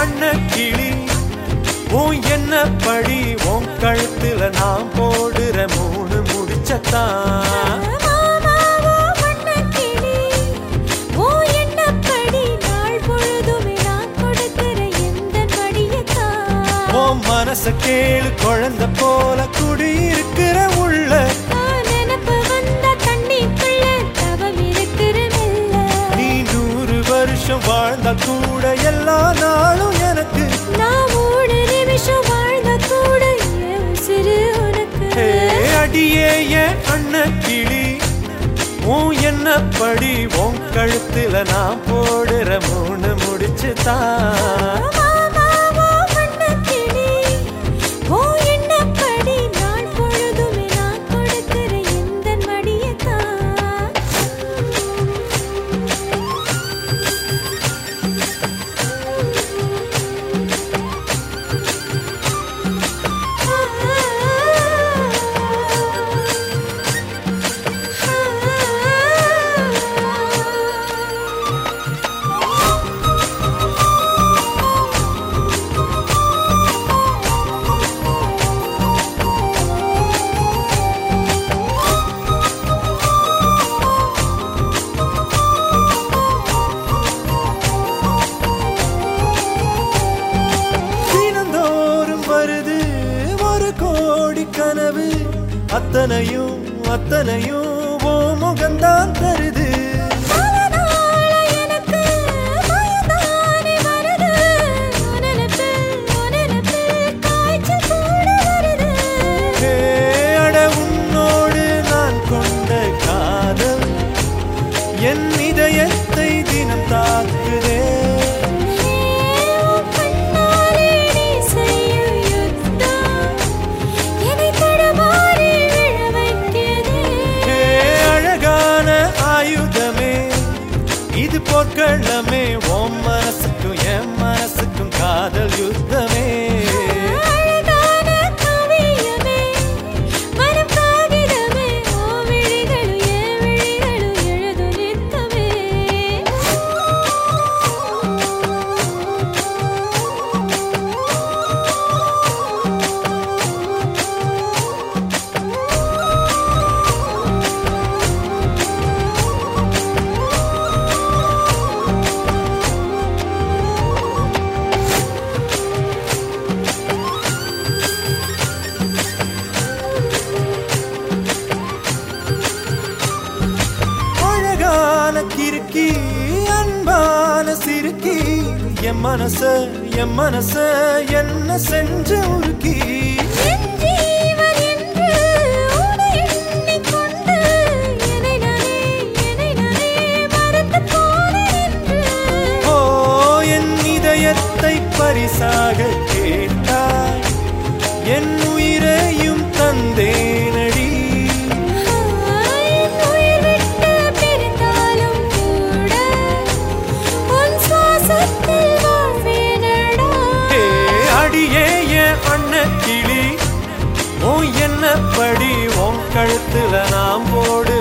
அண்ண கிளி உன் என்ன படி உன் கழுத்துல நான் போடுற 3 முடிச்சத்தான் மனச கேளு குழந்தை போல குடியிருக்கிற உள்ள நினப்பு வந்த தண்ணிக்குள்ள தவம் இருக்கிற நீ 100 வருஷம் வாழ்ந்த கூட எல்லா நாளும் எனக்கு நான் 3 நிமிஷம் வாழ்ந்த கூட சிறு உனக்கு அடியே என் அண்ண கிளி உன் என்ன படி உன் கழுத்துல நான் போடுற 3 முடிச்சுதான் கனவு அத்தனையும் அத்தனையும் ஓ முகந்தான் தருது அட உன்னோடு நான் கொண்ட காதல் என் இதயத்தை தினம் தாக்குதே இது போர்க்களமே உன் மனசுக்கும் என் மனசுக்கும் காதல் யுத்தமே கிறுக்கி அன்பான சிறுக்கி என் மனச என்ன செஞ்ச உருக்கி ஓ என் இதயத்தை பரிசாக கேட்டாய் என் உயிரையும் தந்தேனடி அண்ண கிளி உன் என்ன படி உன் கழுத்துல நான் போடு